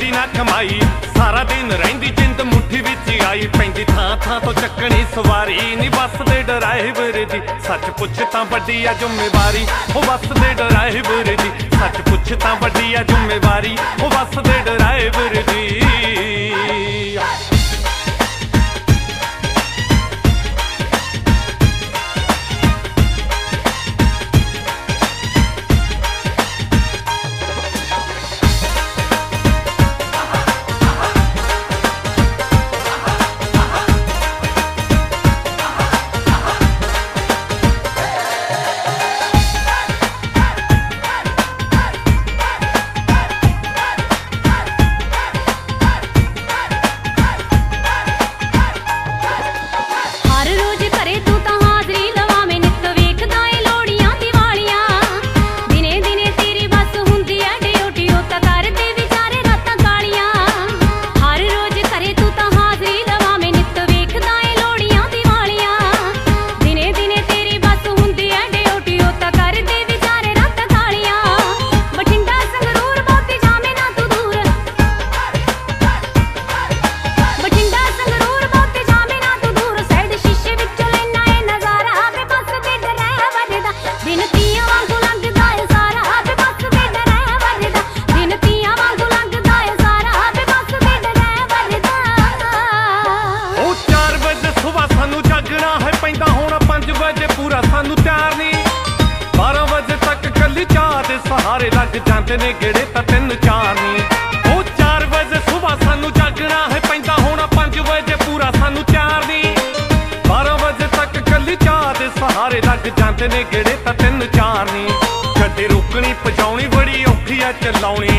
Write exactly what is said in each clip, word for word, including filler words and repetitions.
वड्डी ना कमाई सारा दिन रहिंदी जिंद मुट्ठी विच आई पैंदी थां थां तो चक्कनी सवारी नी बस दे ड्राइवर दी सच पुछ तां वड्डी आ जिम्मेवारी ओ बस दे ड्राइवर दी सच पुछ तां वड्डी आ जिम्मेवारी ओ बस दे ड्राइवर दी। सहारे लग जाते ने गेड़े तां तीन चार नी ओ चार बजे सुबह सानू जागना है पैंदा होना पांच बजे पूरा सानू चार नी बारह बजे तक कली चाह दे सहारे लग जाते ने गेड़े तां तीन चार नी गड्डी रोकनी पजाउनी बड़ी औखी आ चलाउनी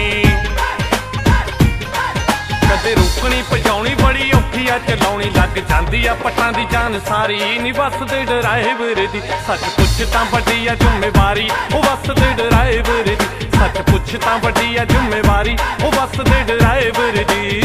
गड्डी रोकनी पजाउनी बड़ी औखी आ चलाउनी लग जांदी आ पट्टां दी जान सारी नी बस दे ड्राइवर दी सच पुछ तां वड्डी आ जिम्मेवारी ओ बस दे ड्राइवर दी सच पुछ तां वड्डी आ जिम्मेवारी ओ बस दे ड्राइवर दी।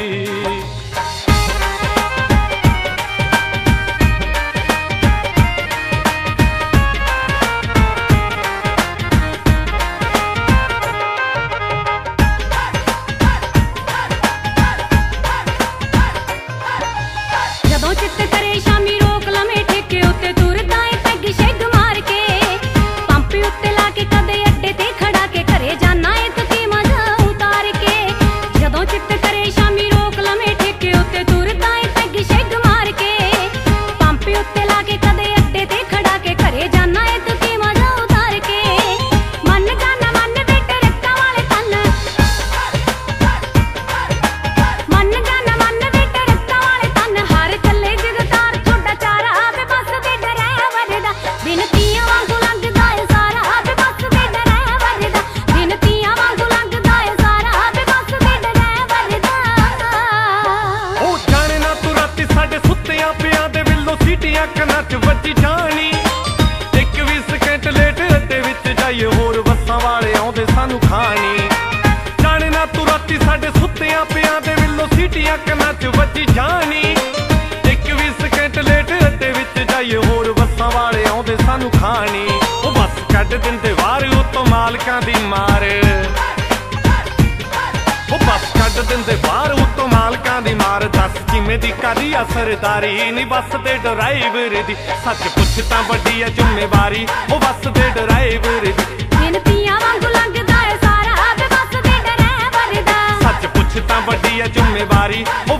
सरदारी नी बस दे ड्राइवर दी सच पुछ तां वड्डी आ जिम्मेवारी ओ बस दे ड्राइवर दी गिनतियां वांगू लंघदा है सारा बे बस दे ड्राइवर दा सच पुछ तां वड्डी आ जिम्मेवारी ओ